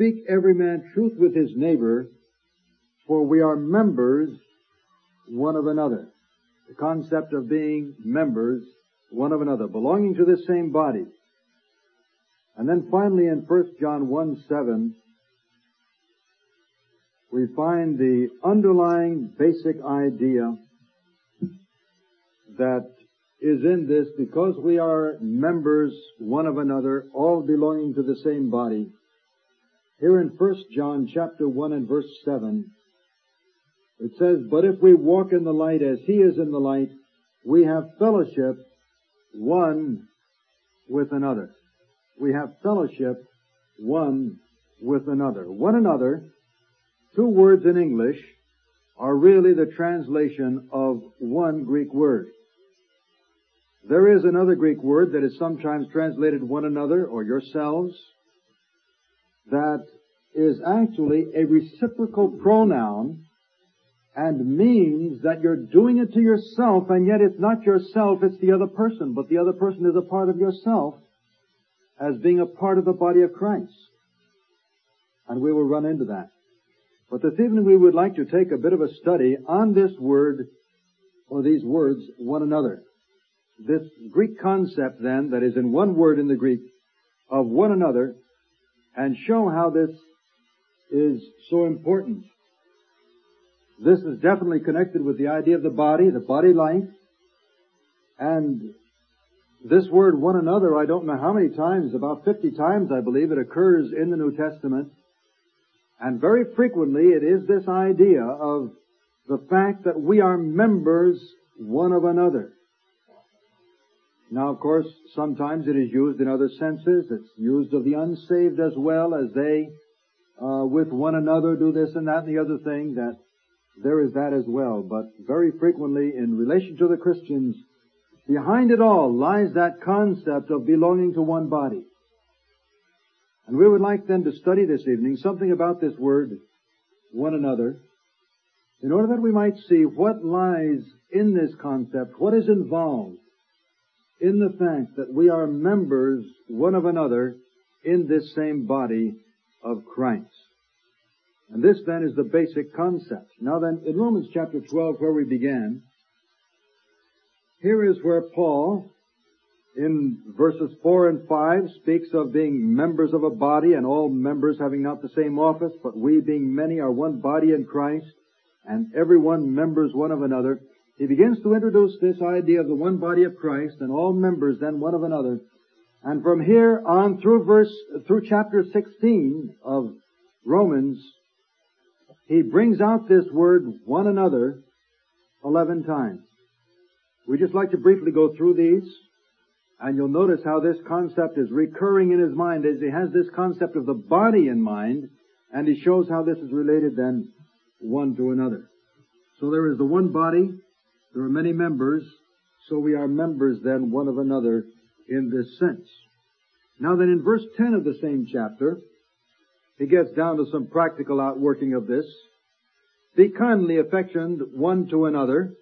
speak every man truth with his neighbor, for we are members one of another. The concept of being members one of another, belonging to this same body. And then finally in 1 John 1:7, we find the underlying basic idea that is in this, because we are members one of another, all belonging to the same body. Here in 1 John chapter 1 and verse 7, it says, "But if we walk in the light as he is in the light, we have fellowship one with another." We have fellowship one with another. One another, two words in English, are really the translation of one Greek word. There is another Greek word that is sometimes translated one another or yourselves, that is actually a reciprocal pronoun and means that you're doing it to yourself, and yet it's not yourself, it's the other person, but the other person is a part of yourself as being a part of the body of Christ. And we will run into that. But this evening we would like to take a bit of a study on this word, or these words, one another. This Greek concept then, that is in one word in the Greek, of one another, and show how this is so important. This is definitely connected with the idea of the body life, and this word one another, I don't know how many times, about 50 times I believe it occurs in the New Testament, and very frequently it is this idea of the fact that we are members one of another. Now, of course, sometimes it is used in other senses. It's used of the unsaved as well, as they, with one another, do this and that and the other thing. That there is that as well. But very frequently, in relation to the Christians, behind it all lies that concept of belonging to one body. And we would like then to study this evening something about this word, one another, in order that we might see what lies in this concept, what is involved in the fact that we are members one of another in this same body of Christ. And this then is the basic concept. Now then, in Romans chapter 12, where we began, here is where Paul, in verses 4 and 5, speaks of being members of a body, and all members having not the same office, but we being many are one body in Christ, and everyone members one of another. He begins to introduce this idea of the one body of Christ, and all members then one of another. And from here on through chapter 16 of Romans, he brings out this word one another 11 times. We just like to briefly go through these, and you'll notice how this concept is recurring in his mind as he has this concept of the body in mind, and he shows how this is related then one to another. So there is the one body. There are many members, so we are members then one of another in this sense. Now then in verse 10 of the same chapter, he gets down to some practical outworking of this. Be kindly affectioned one to another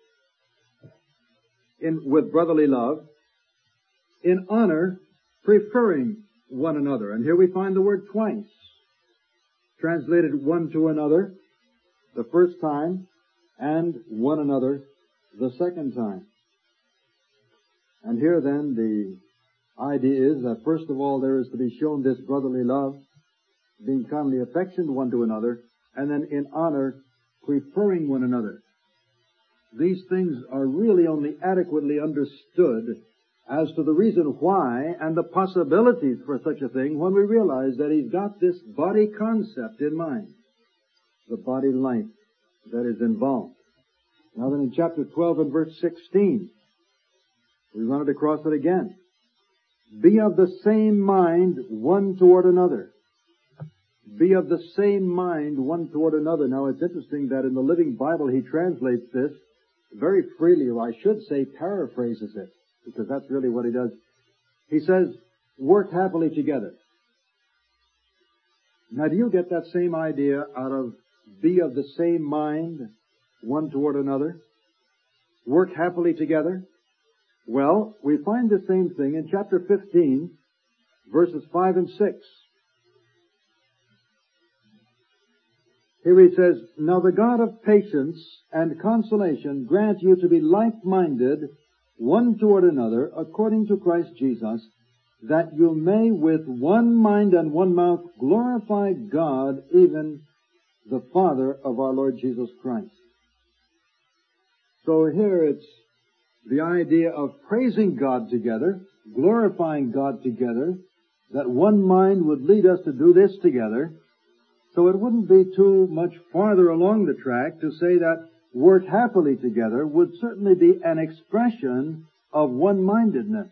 with brotherly love, in honor preferring one another. And here we find the word twice, translated one to another the first time, and one another the second time. And here then the idea is that first of all there is to be shown this brotherly love, being kindly affectioned one to another, and then in honor preferring one another. These things are really only adequately understood as to the reason why and the possibilities for such a thing when we realize that he's got this body concept in mind, the body life that is involved. Now then in chapter 12 and verse 16, we run it across it again. Be of the same mind one toward another. Be of the same mind one toward another. Now it's interesting that in the Living Bible he translates this very freely, or I should say paraphrases it, because that's really what he does. He says, work happily together. Now do you get that same idea out of be of the same mind one toward another? Work happily together? Well, we find the same thing in chapter 15, verses 5 and 6. Here he says, "Now the God of patience and consolation grant you to be like-minded one toward another, according to Christ Jesus, that you may with one mind and one mouth glorify God, even the Father of our Lord Jesus Christ." So here it's the idea of praising God together, glorifying God together, that one mind would lead us to do this together. So it wouldn't be too much farther along the track to say that work happily together would certainly be an expression of one-mindedness.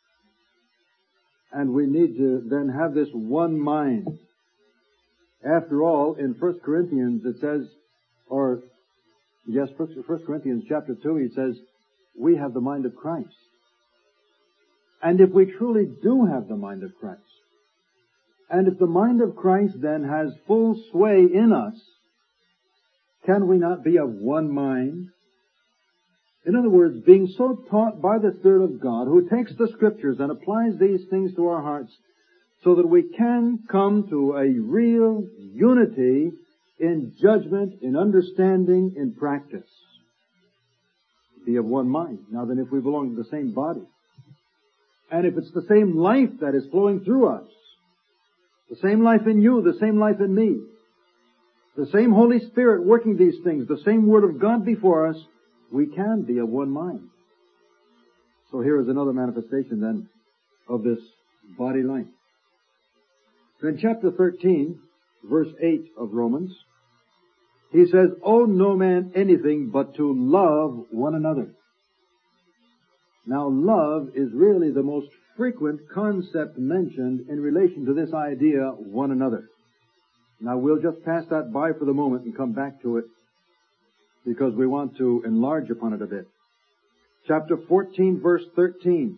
And we need to then have this one mind. After all, in 1 Corinthians it says, 1 Corinthians chapter 2, he says, we have the mind of Christ. And if we truly do have the mind of Christ, and if the mind of Christ then has full sway in us, can we not be of one mind? In other words, being so taught by the Spirit of God, who takes the Scriptures and applies these things to our hearts, so that we can come to a real unity in judgment, in understanding, in practice. Be of one mind. Now then, if we belong to the same body, and if it's the same life that is flowing through us, the same life in you, the same life in me, the same Holy Spirit working these things, the same Word of God before us, we can be of one mind. So here is another manifestation then of this body life. In chapter 13, verse 8 of Romans, he says, "Owe no man anything but to love one another." Now, love is really the most frequent concept mentioned in relation to this idea, one another. Now, we'll just pass that by for the moment and come back to it because we want to enlarge upon it a bit. Chapter 14, verse 13.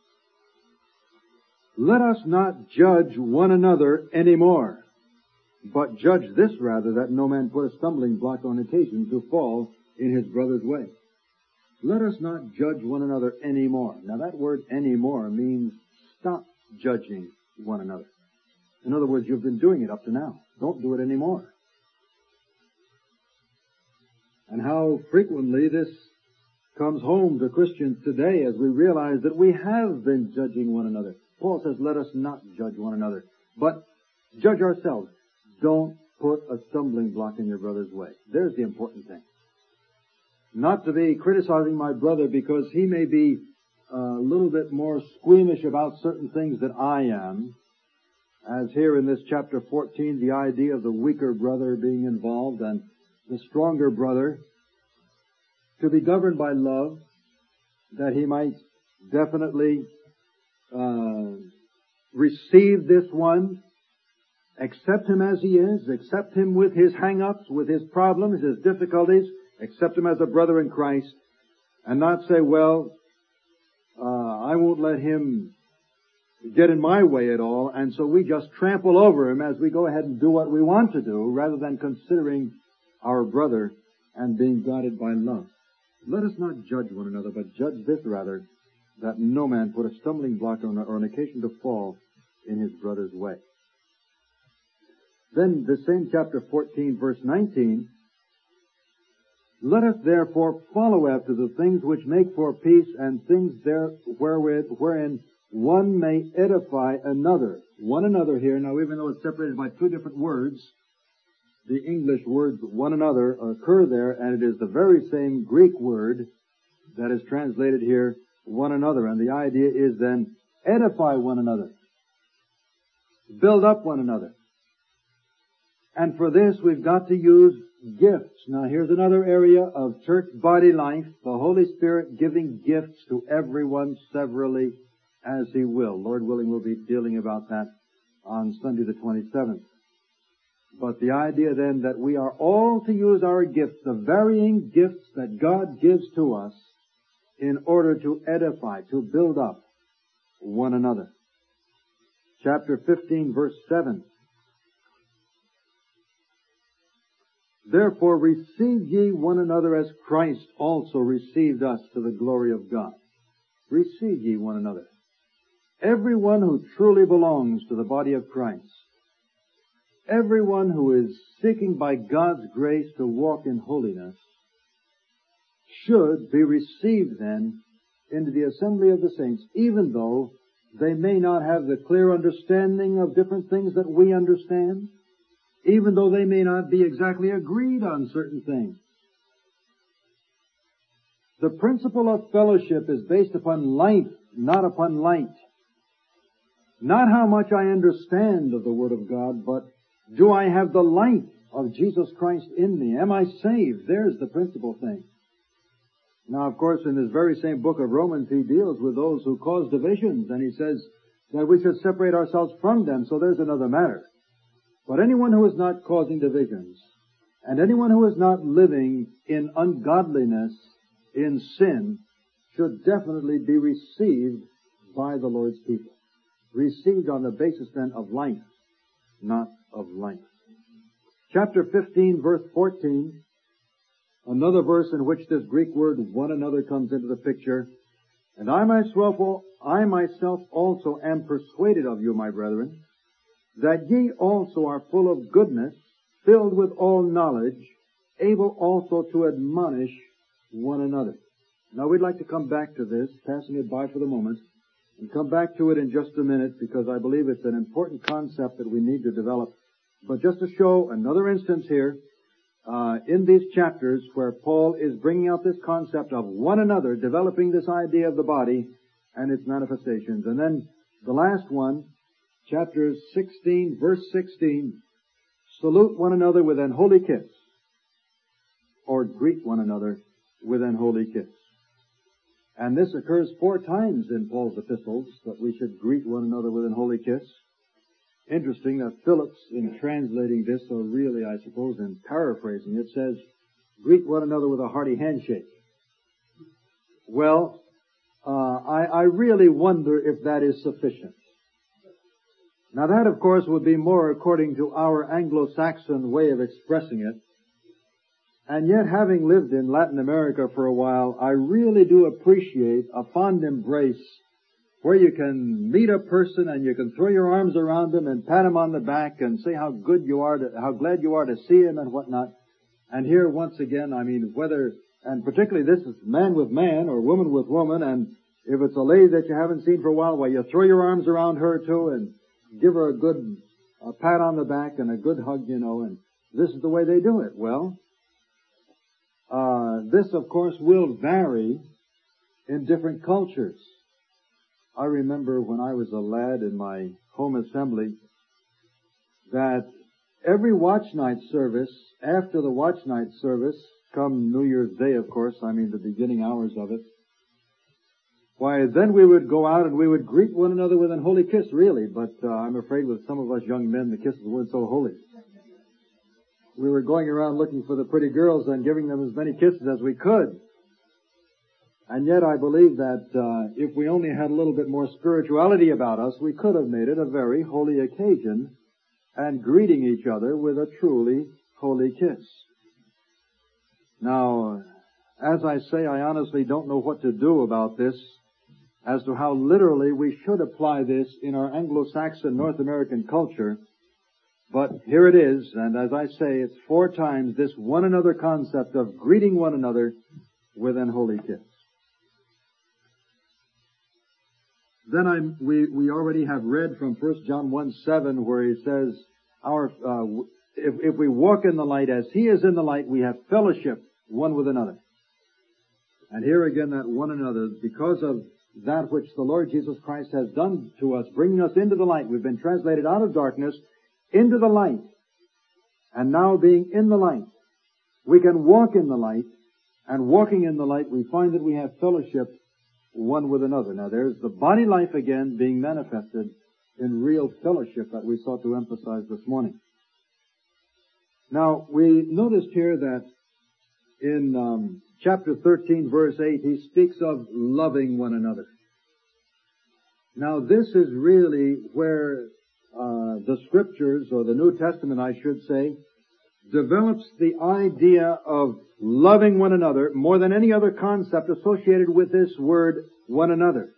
"Let us not judge one another any more, but judge this rather, that no man put a stumbling block on occasion to fall in his brother's way." Let us not judge one another any more. Now that word "any more" means stop judging one another. In other words, you've been doing it up to now. Don't do it anymore. And how frequently this comes home to Christians today as we realize that we have been judging one another. Paul says, let us not judge one another, but judge ourselves. Don't put a stumbling block in your brother's way. There's the important thing. Not to be criticizing my brother because he may be a little bit more squeamish about certain things than I am. As here in this chapter 14, the idea of the weaker brother being involved and the stronger brother to be governed by love, that he might definitely receive this one, accept him as he is, accept him with his hang-ups, with his problems, his difficulties, accept him as a brother in Christ, and not say, well, I won't let him get in my way at all, and so we just trample over him as we go ahead and do what we want to do, rather than considering our brother and being guided by love. Let us not judge one another, but judge this rather, that no man put a stumbling block or an occasion to fall in his brother's way. Then the same chapter 14, verse 19, "Let us therefore follow after the things which make for peace, and things there wherein one may edify another." One another here, now even though it's separated by two different words, the English words one another occur there, and it is the very same Greek word that is translated here, one another. And the idea is then, edify one another. Build up one another. And for this, we've got to use gifts. Now, here's another area of church body life. The Holy Spirit giving gifts to everyone severally as He will. Lord willing, we'll be dealing about that on Sunday the 27th. But the idea then that we are all to use our gifts, the varying gifts that God gives to us, in order to edify, to build up one another. Chapter 15, verse 7. "Therefore receive ye one another as Christ also received us to the glory of God." Receive ye one another. Everyone who truly belongs to the body of Christ everyone who is seeking by God's grace to walk in holiness should be received then into the assembly of the saints, even though they may not have the clear understanding of different things that we understand, even though they may not be exactly agreed on certain things. The principle of fellowship is based upon life, not upon light. Not how much I understand of the Word of God, but do I have the light of Jesus Christ in me? Am I saved? There's the principal thing. Now, of course, in this very same book of Romans, he deals with those who cause divisions, and he says that we should separate ourselves from them, so there's another matter. But anyone who is not causing divisions, and anyone who is not living in ungodliness, in sin, should definitely be received by the Lord's people. Received on the basis then of life, not of light. Chapter 15, verse 14, another verse in which this Greek word one another comes into the picture. And I myself also am persuaded of you, my brethren, that ye also are full of goodness, filled with all knowledge, able also to admonish one another. Now we'd like to come back to this, passing it by for the moment, and come back to it in just a minute, because I believe it's an important concept that we need to develop. But just to show another instance here, in these chapters where Paul is bringing out this concept of one another, developing this idea of the body and its manifestations. And then the last one, chapter 16, verse 16, salute one another with an holy kiss, or greet one another with an holy kiss. And this occurs 4 times in Paul's epistles, that we should greet one another with an holy kiss. Interesting that Phillips, in translating this, or really, I suppose, in paraphrasing it, says, greet one another with a hearty handshake. Well, I really wonder if that is sufficient. Now that, of course, would be more according to our Anglo-Saxon way of expressing it. And yet, having lived in Latin America for a while, I really do appreciate a fond embrace where you can meet a person and you can throw your arms around them and pat him on the back and say how good you are, how glad you are to see him and whatnot. And here, once again, I mean, whether, and particularly this is man with man or woman with woman, and if it's a lady that you haven't seen for a while, well, you throw your arms around her too and give her a good pat on the back and a good hug, you know, and this is the way they do it. Well, this, of course, will vary in different cultures. I remember when I was a lad in my home assembly that every watch night service, after the watch night service, come New Year's Day, of course, I mean the beginning hours of it, why, then we would go out and we would greet one another with an holy kiss, really, but I'm afraid with some of us young men, the kisses weren't so holy. We were going around looking for the pretty girls and giving them as many kisses as we could. And yet I believe that if we only had a little bit more spirituality about us, we could have made it a very holy occasion and greeting each other with a truly holy kiss. Now, as I say, I honestly don't know what to do about this as to how literally we should apply this in our Anglo-Saxon North American culture. But here it is, and as I say, it's 4 times this one another concept of greeting one another with an holy kiss. Then we already have read from 1 John 1:7 where he says, if we walk in the light as he is in the light, we have fellowship one with another. And here again that one another, because of that which the Lord Jesus Christ has done to us, bringing us into the light. We've been translated out of darkness into the light. And now being in the light, we can walk in the light, and walking in the light, we find that we have fellowship one with another. Now there's the body life again being manifested in real fellowship that we sought to emphasize this morning. Now we noticed here that in chapter 13 verse 8 he speaks of loving one another. Now this is really where the Scriptures, or the New Testament I should say, develops the idea of loving one another more than any other concept associated with this word one another.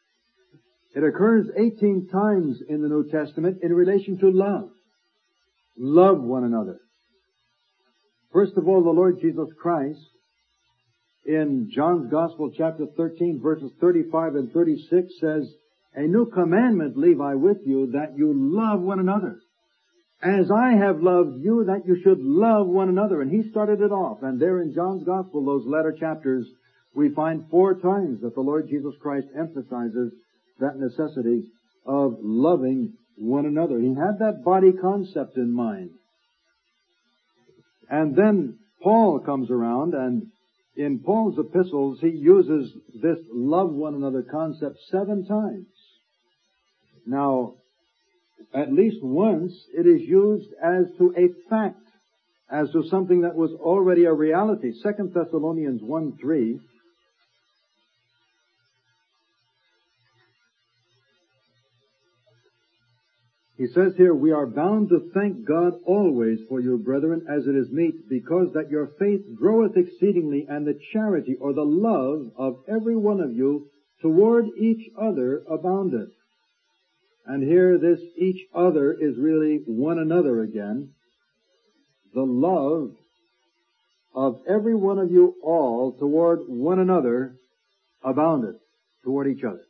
It occurs 18 times in the New Testament in relation to love. love one another. First of all, the Lord Jesus Christ, in John's Gospel, chapter 13, verses 35 and 36, says, "A new commandment leave I with you, that you love one another. As I have loved you, that you should love one another." And he started it off. And there in John's Gospel, those latter chapters, we find 4 times that the Lord Jesus Christ emphasizes that necessity of loving one another. He had that body concept in mind. And then Paul comes around, and in Paul's epistles, he uses this love one another concept 7 times. Now, at least once it is used as to a fact, as to something that was already a reality. 2 Thessalonians 1:3. He says here, "We are bound to thank God always for you, brethren, as it is meet, because that your faith groweth exceedingly, and the charity or the love of every one of you toward each other aboundeth." And here this each other is really one another again. The love of every one of you all toward one another aboundeth, toward each other.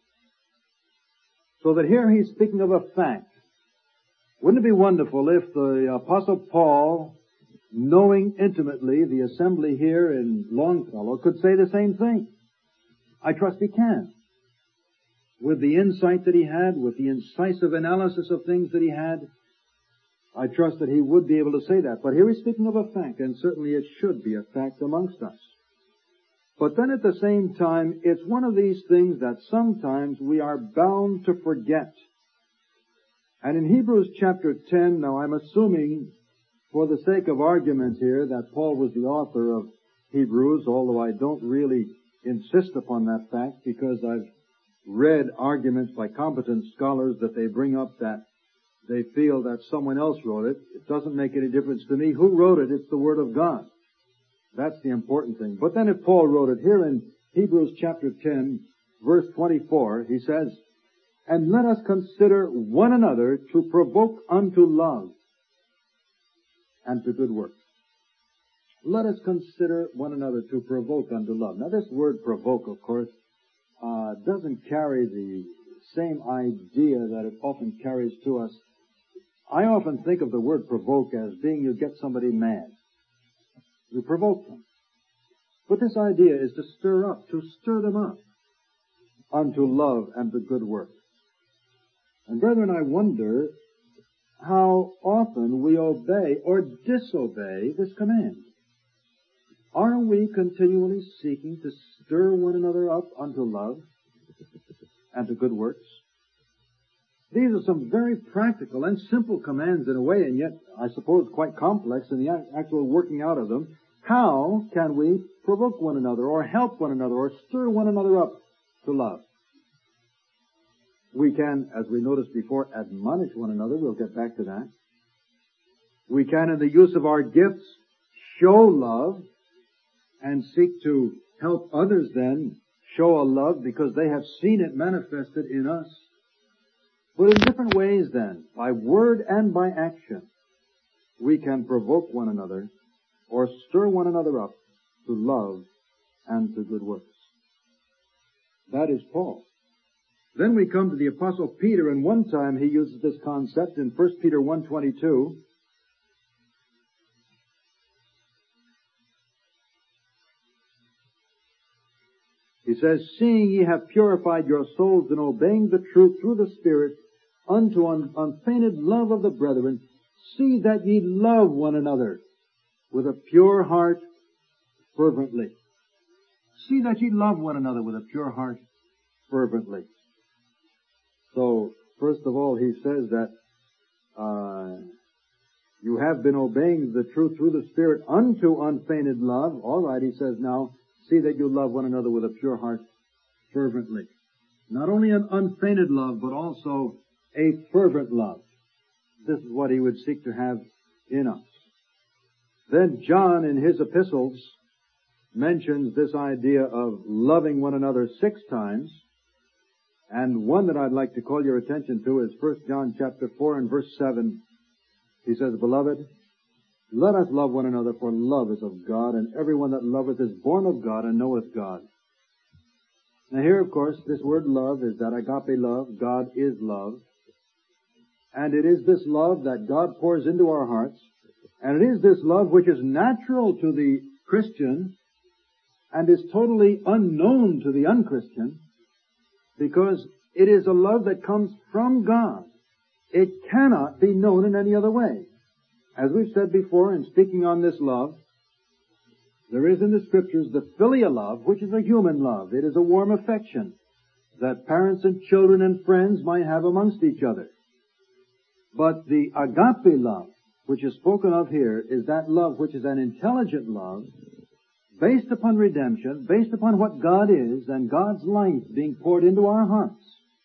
So that here he's speaking of a fact. Wouldn't it be wonderful if the Apostle Paul, knowing intimately the assembly here in Longfellow, could say the same thing? I trust he can. With the insight that he had, with the incisive analysis of things that he had, I trust that he would be able to say that. But here he's speaking of a fact, and certainly it should be a fact amongst us. But then at the same time, it's one of these things that sometimes we are bound to forget. And in Hebrews chapter 10, now I'm assuming, for the sake of argument here, that Paul was the author of Hebrews, although I don't really insist upon that fact, because I've read arguments by competent scholars that they bring up that they feel that someone else wrote it. It doesn't make any difference to me who wrote it. It's the Word of God. That's the important thing. But then if Paul wrote it here in Hebrews chapter 10, verse 24, he says, "And let us consider one another to provoke unto love and to good works." Let us consider one another to provoke unto love. Now this word provoke, of course, doesn't carry the same idea that it often carries to us. I often think of the word provoke as being you get somebody mad. You provoke them. But this idea is to stir up, to stir them up unto love and to good works. And brethren, I wonder how often we obey or disobey this command. Are we continually seeking to stir one another up unto love and to good works? These are some very practical and simple commands in a way, and yet, I suppose, quite complex in the actual working out of them. How can we provoke one another, or help one another, or stir one another up to love? We can, as we noticed before, admonish one another. We'll get back to that. We can, in the use of our gifts, show love and seek to help others then show a love because they have seen it manifested in us. But in different ways then, by word and by action, we can provoke one another or stir one another up to love and to good works. That is Paul. Then we come to the Apostle Peter, and one time he uses this concept in 1 Peter 1:22. He says, "Seeing ye have purified your souls in obeying the truth through the Spirit unto unfeigned love of the brethren, see that ye love one another with a pure heart fervently." See that ye love one another with a pure heart fervently. So, first of all, he says that you have been obeying the truth through the Spirit unto unfeigned love. All right, he says now, see that you love one another with a pure heart fervently. Not only an unfeigned love, but also a fervent love. This is what he would seek to have in us. Then John, in his epistles, mentions this idea of loving one another 6 times. And one that I'd like to call your attention to is 1 John chapter 4 and verse 7. He says, Beloved, let us love one another, for love is of God, and everyone that loveth is born of God and knoweth God. Now here, of course, this word love is that agape love. God is love. And it is this love that God pours into our hearts. And it is this love which is natural to the Christian and is totally unknown to the unchristian, because it is a love that comes from God. It cannot be known in any other way. As we've said before in speaking on this love, there is in the Scriptures the filial love, which is a human love. It is a warm affection that parents and children and friends might have amongst each other. But the agape love, which is spoken of here, is that love which is an intelligent love, based upon redemption, based upon what God is, and God's life being poured into our hearts.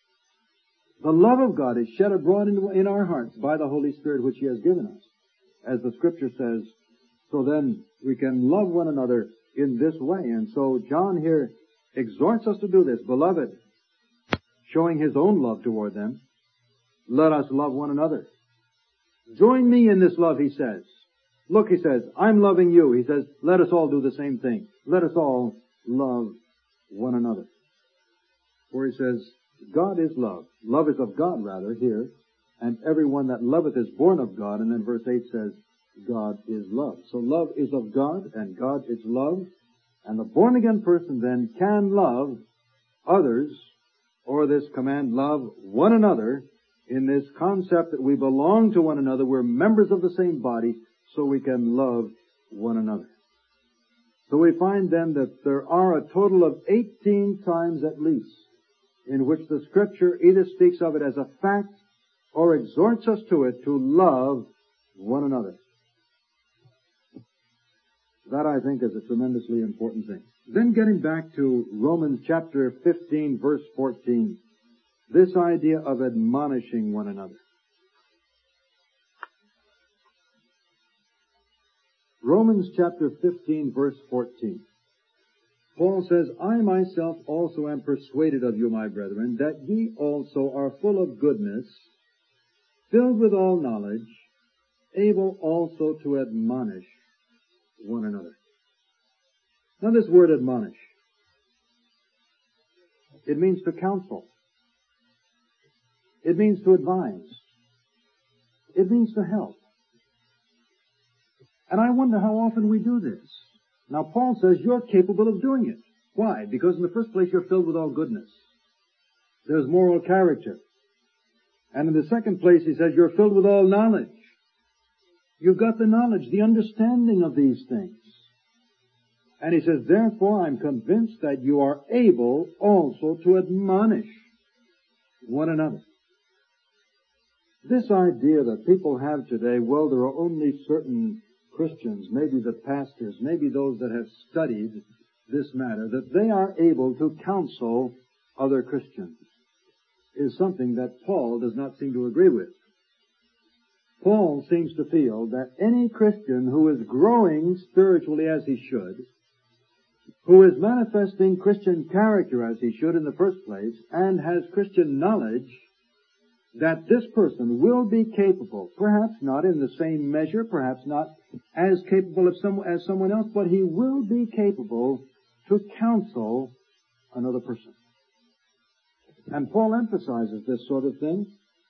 The love of God is shed abroad in our hearts by the Holy Spirit which He has given us. As the Scripture says, so then we can love one another in this way. And so John here exhorts us to do this. Beloved, showing his own love toward them, let us love one another. Join me in this love, he says. Look, he says, I'm loving you. He says, let us all do the same thing. Let us all love one another. For he says, God is love. Love is of God, rather, here. And everyone that loveth is born of God. And then verse 8 says, God is love. So love is of God, and God is love. And the born-again person then can love others, or this command, love one another, in this concept that we belong to one another. We're members of the same body, so we can love one another. So we find then that there are a total of 18 times at least in which the Scripture either speaks of it as a fact or exhorts us to it to love one another. That, I think, is a tremendously important thing. Then getting back to Romans chapter 15, verse 14, this idea of admonishing one another. Romans chapter 15, verse 14. Paul says, I myself also am persuaded of you, my brethren, that ye also are full of goodness, filled with all knowledge, able also to admonish one another. Now this word admonish, it means to counsel. It means to advise. It means to help. And I wonder how often we do this. Now Paul says you're capable of doing it. Why? Because in the first place you're filled with all goodness. There's moral character. And in the second place he says you're filled with all knowledge. You've got the knowledge, the understanding of these things. And he says, therefore I'm convinced that you are able also to admonish one another. This idea that people have today, well, there are only certain Christians, maybe the pastors, maybe those that have studied this matter, that they are able to counsel other Christians, is something that Paul does not seem to agree with. Paul seems to feel that any Christian who is growing spiritually as he should, who is manifesting Christian character as he should in the first place, and has Christian knowledge, that this person will be capable, perhaps not in the same measure, perhaps not as capable as someone else, but he will be capable to counsel another person. And Paul emphasizes this sort of thing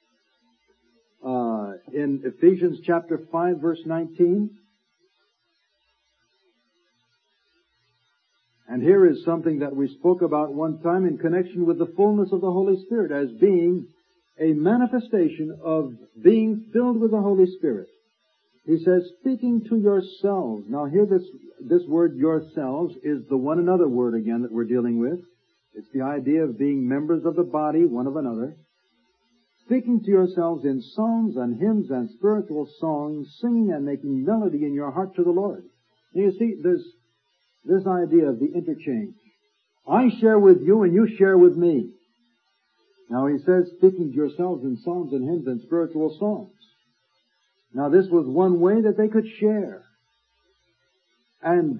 in Ephesians chapter 5, verse 19. And here is something that we spoke about one time in connection with the fullness of the Holy Spirit as being a manifestation of being filled with the Holy Spirit. He says, speaking to yourselves. Now here this word yourselves is the one another word again that we're dealing with. It's the idea of being members of the body, one of another. Speaking to yourselves in psalms and hymns and spiritual songs, singing and making melody in your heart to the Lord. Now you see, there's this idea of the interchange. I share with you and you share with me. Now he says, speaking to yourselves in psalms and hymns and spiritual songs. Now this was one way that they could share. And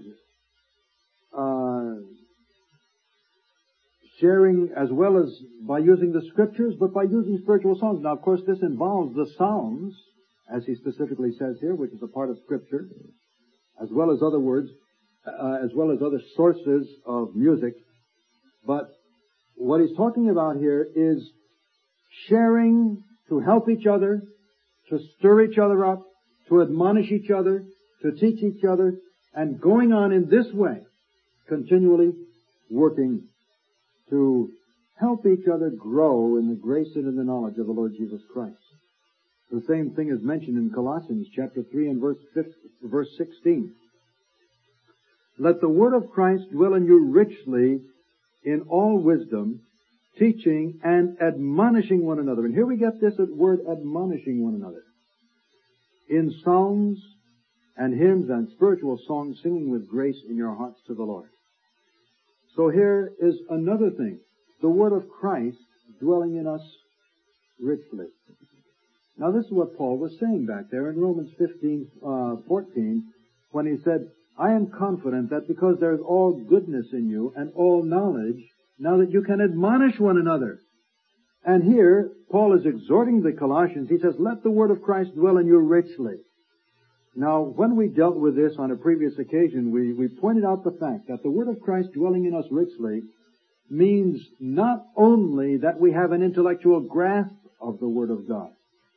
sharing as well as by using the Scriptures, but by using spiritual songs. Now of course this involves the psalms as he specifically says here, which is a part of Scripture, as well as other words, as well as other sources of music. But what he's talking about here is sharing to help each other, to stir each other up, to admonish each other, to teach each other, and going on in this way, continually working to help each other grow in the grace and in the knowledge of the Lord Jesus Christ. The same thing is mentioned in Colossians chapter 3 and verse 16. Let the word of Christ dwell in you richly in all wisdom, teaching and admonishing one another. And here we get this word admonishing one another. In psalms and hymns and spiritual songs, singing with grace in your hearts to the Lord. So here is another thing. The word of Christ dwelling in us richly. Now this is what Paul was saying back there in Romans 15:14, when he said, I am confident that because there is all goodness in you and all knowledge, now that you can admonish one another. And here, Paul is exhorting the Colossians. He says, let the word of Christ dwell in you richly. Now, when we dealt with this on a previous occasion, we pointed out the fact that the word of Christ dwelling in us richly means not only that we have an intellectual grasp of the word of God.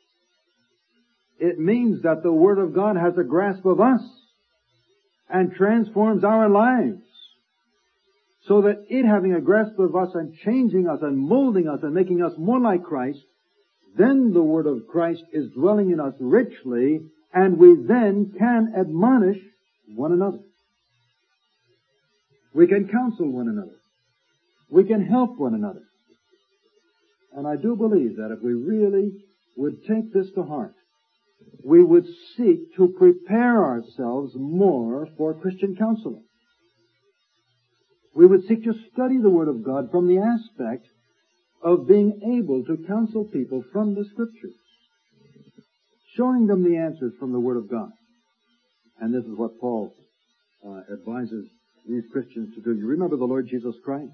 It means that the word of God has a grasp of us and transforms our lives, so that it having a grasp of us and changing us and molding us and making us more like Christ, then the word of Christ is dwelling in us richly, and we then can admonish one another. We can counsel one another. We can help one another. And I do believe that if we really would take this to heart, we would seek to prepare ourselves more for Christian counseling. We would seek to study the Word of God from the aspect of being able to counsel people from the Scriptures, showing them the answers from the Word of God. And this is what Paul advises these Christians to do. You remember the Lord Jesus Christ?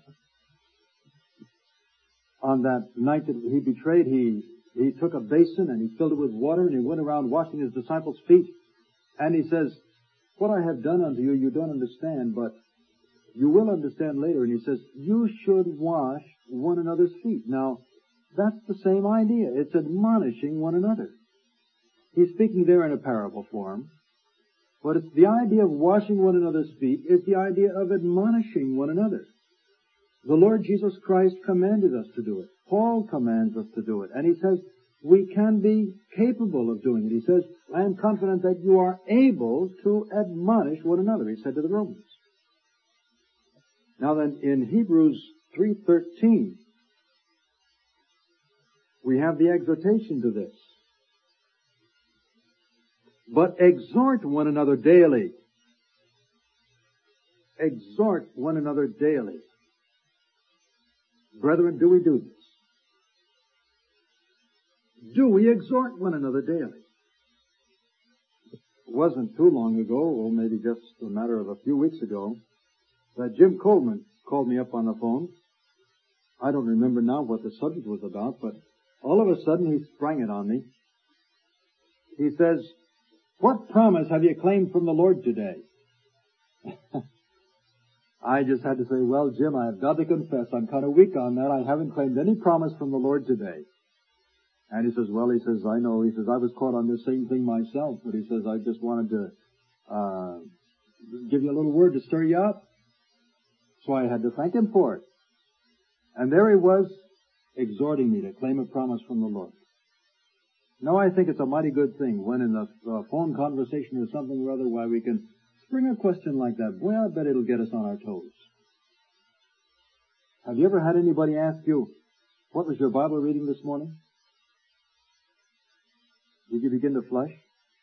On that night that he betrayed, he took a basin and he filled it with water and he went around washing his disciples' feet. And he says, what I have done unto you, you don't understand, but you will understand later. And he says, you should wash one another's feet. Now, that's the same idea. It's admonishing one another. He's speaking there in a parable form. But it's the idea of washing one another's feet is the idea of admonishing one another. The Lord Jesus Christ commanded us to do it. Paul commands us to do it. And he says we can be capable of doing it. He says, I am confident that you are able to admonish one another, he said to the Romans. Now then, in Hebrews 3:13, we have the exhortation to this. But exhort one another daily. Exhort one another daily. Brethren, do we do this? Do we exhort one another daily? It wasn't too long ago, or maybe just a matter of a few weeks ago, that Jim Coleman called me up on the phone. I don't remember now what the subject was about, but all of a sudden he sprang it on me. He says, what promise have you claimed from the Lord today? I just had to say, well, Jim, I've got to confess, I'm kind of weak on that. I haven't claimed any promise from the Lord today. And he says, well, he says, I know. He says, I was caught on this same thing myself, but he says, I just wanted to give you a little word to stir you up. So I had to thank him for it. And there he was, exhorting me to claim a promise from the Lord. Now I think it's a mighty good thing when in the phone conversation or something or other, why we can bring a question like that. Boy, I bet it'll get us on our toes. Have you ever had anybody ask you, what was your Bible reading this morning? Did you begin to flush?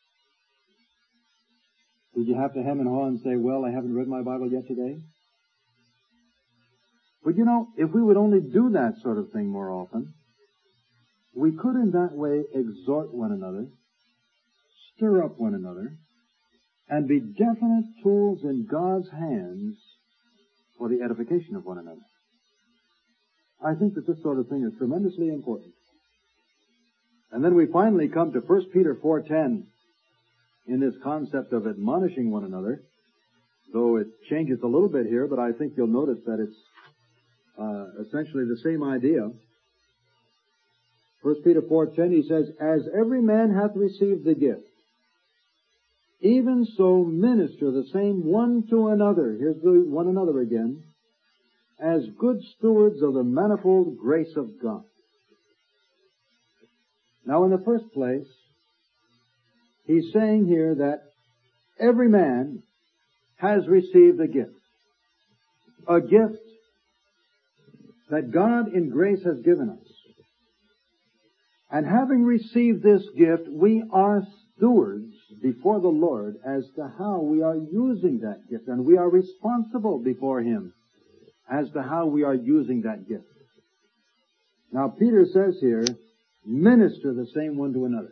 Did you have to hem and haw and say, well, I haven't read my Bible yet today? But you know, if we would only do that sort of thing more often, we could in that way exhort one another, stir up one another, and be definite tools in God's hands for the edification of one another. I think that this sort of thing is tremendously important. And then we finally come to 1 Peter 4:10 in this concept of admonishing one another, though it changes a little bit here, but I think you'll notice that it's essentially the same idea. 1 Peter 4:10, he says, "As every man hath received the gift, even so minister the same one to another," here's the one another again, "as good stewards of the manifold grace of God." Now, in the first place, he's saying here that every man has received a gift that God in grace has given us. And having received this gift, we are stewards before the Lord as to how we are using that gift. And we are responsible before Him as to how we are using that gift. Now, Peter says here, minister the same one to another.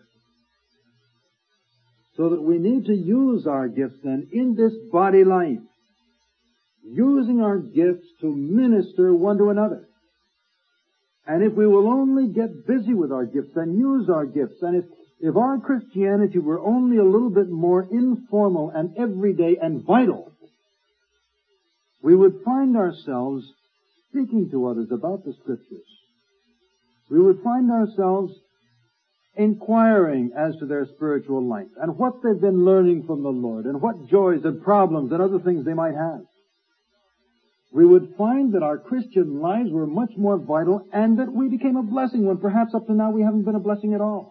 So that we need to use our gifts then in this body life. Using our gifts to minister one to another. And if we will only get busy with our gifts and use our gifts, and if our Christianity were only a little bit more informal and everyday and vital, we would find ourselves speaking to others about the Scriptures. We would find ourselves inquiring as to their spiritual life and what they've been learning from the Lord and what joys and problems and other things they might have. We would find that our Christian lives were much more vital and that we became a blessing when perhaps up to now we haven't been a blessing at all.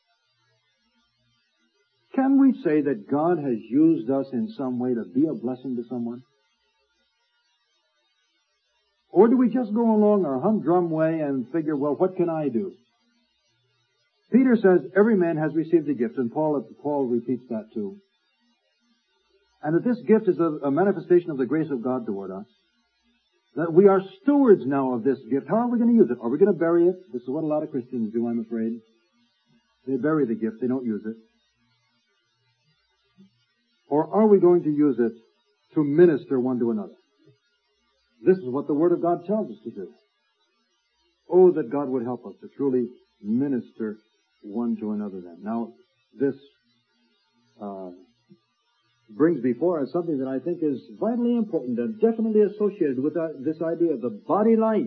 Can we say that God has used us in some way to be a blessing to someone? Or do we just go along our humdrum way and figure, well, what can I do? Peter says every man has received a gift, and Paul repeats that too. And that this gift is a manifestation of the grace of God toward us. That we are stewards now of this gift. How are we going to use it? Are we going to bury it? This is what a lot of Christians do, I'm afraid. They bury the gift. They don't use it. Or are we going to use it to minister one to another? This is what the Word of God tells us to do. Oh, that God would help us to truly minister one to another then. Now, this brings before us something that I think is vitally important and definitely associated with this idea of the body life,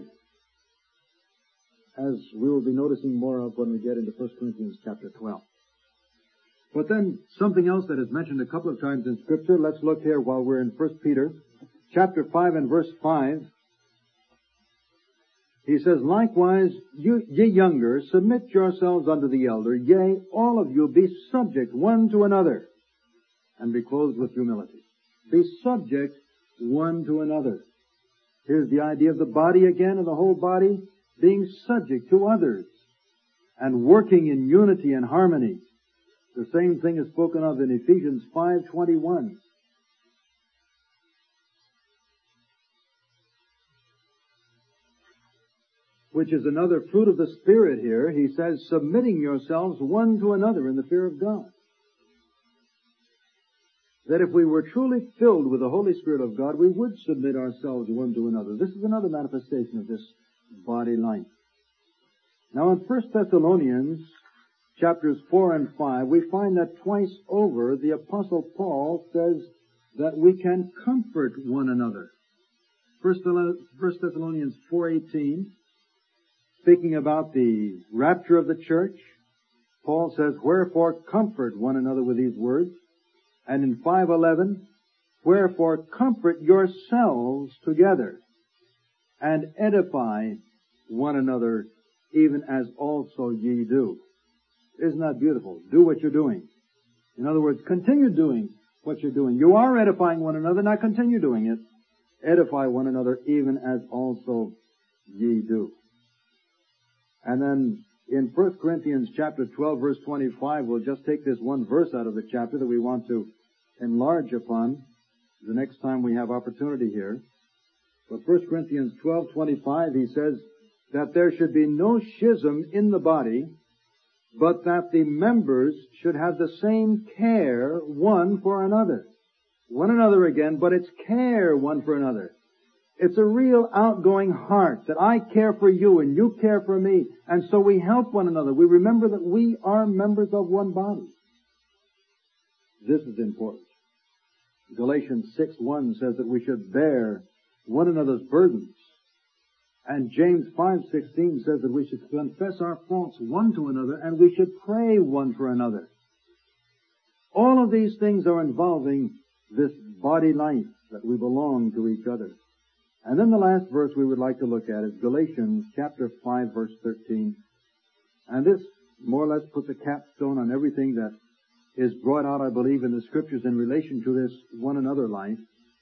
as we will be noticing more of when we get into 1 Corinthians chapter 12. But then something else that is mentioned a couple of times in Scripture. Let's look here while we're in 1 Peter chapter 5 and verse 5. He says, "Likewise, ye younger, submit yourselves unto the elder. Yea, all of you be subject one to another, and be clothed with humility." Be subject one to another. Here's the idea of the body again, of the whole body being subject to others and working in unity and harmony. The same thing is spoken of in Ephesians 5:21. Which is another fruit of the Spirit here. He says, submitting yourselves one to another in the fear of God. That if we were truly filled with the Holy Spirit of God, we would submit ourselves one to another. This is another manifestation of this body life. Now in 1 Thessalonians chapters 4 and 5, we find that twice over the Apostle Paul says that we can comfort one another. 1 Thessalonians 4:18, speaking about the rapture of the church, Paul says, "Wherefore comfort one another with these words." And in 5:11, "Wherefore comfort yourselves together, and edify one another, even as also ye do." Isn't that beautiful? Do what you're doing. In other words, continue doing what you're doing. You are edifying one another, now continue doing it. Edify one another, even as also ye do. And then in 1 Corinthians chapter 12, verse 25, we'll just take this one verse out of the chapter that we want to enlarge upon the next time we have opportunity here. But 1 Corinthians 12:25, he says that there should be no schism in the body, but that the members should have the same care one for another. One another again, but it's care one for another. It's a real outgoing heart that I care for you and you care for me. And so we help one another. We remember that we are members of one body. This is important. Galatians 6:1 says that we should bear one another's burdens. And James 5:16 says that we should confess our faults one to another and we should pray one for another. All of these things are involving this body life that we belong to each other. And then the last verse we would like to look at is Galatians chapter 5 verse 13. And this more or less puts a capstone on everything that is brought out, I believe, in the Scriptures in relation to this one another life.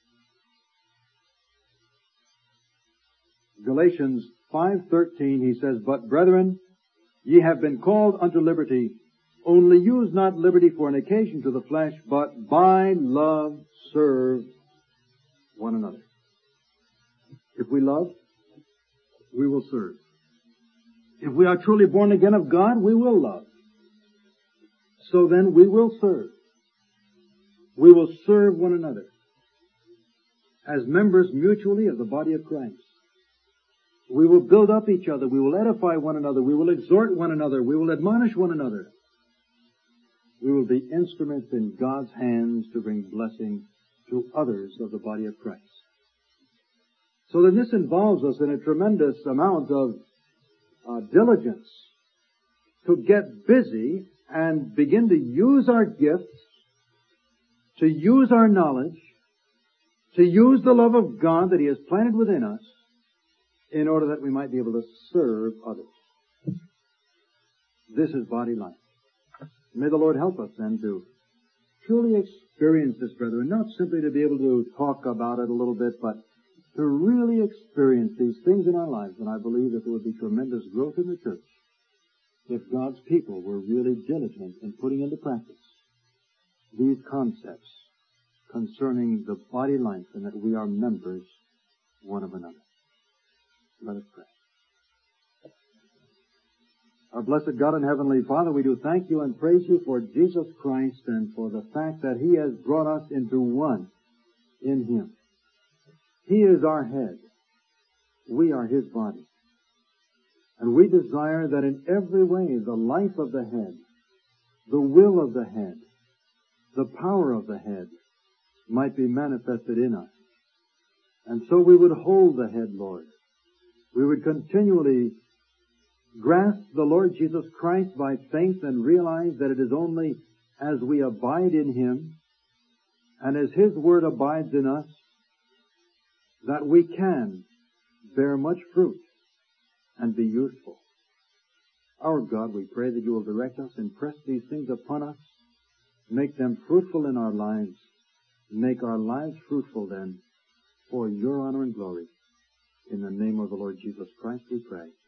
Galatians 5:13, he says, "But brethren, ye have been called unto liberty. Only use not liberty for an occasion to the flesh, but by love serve one another." If we love, we will serve. If we are truly born again of God, we will love. So then we will serve. We will serve one another as members mutually of the body of Christ. We will build up each other. We will edify one another. We will exhort one another. We will admonish one another. We will be instruments in God's hands to bring blessing to others of the body of Christ. So that this involves us in a tremendous amount of diligence to get busy and begin to use our gifts, to use our knowledge, to use the love of God that He has planted within us in order that we might be able to serve others. This is body life. May the Lord help us then to truly experience this, brethren, not simply to be able to talk about it a little bit, but to really experience these things in our lives. And I believe that there would be tremendous growth in the church if God's people were really diligent in putting into practice these concepts concerning the body life and that we are members one of another. Let us pray. Our blessed God and Heavenly Father, we do thank You and praise You for Jesus Christ and for the fact that He has brought us into one in Him. He is our head. We are His body. And we desire that in every way the life of the head, the will of the head, the power of the head might be manifested in us. And so we would hold the head, Lord. We would continually grasp the Lord Jesus Christ by faith and realize that it is only as we abide in Him and as His Word abides in us that we can bear much fruit and be useful. Our God, we pray that You will direct us, impress these things upon us, make them fruitful in our lives, make our lives fruitful then for Your honor and glory. In the name of the Lord Jesus Christ we pray.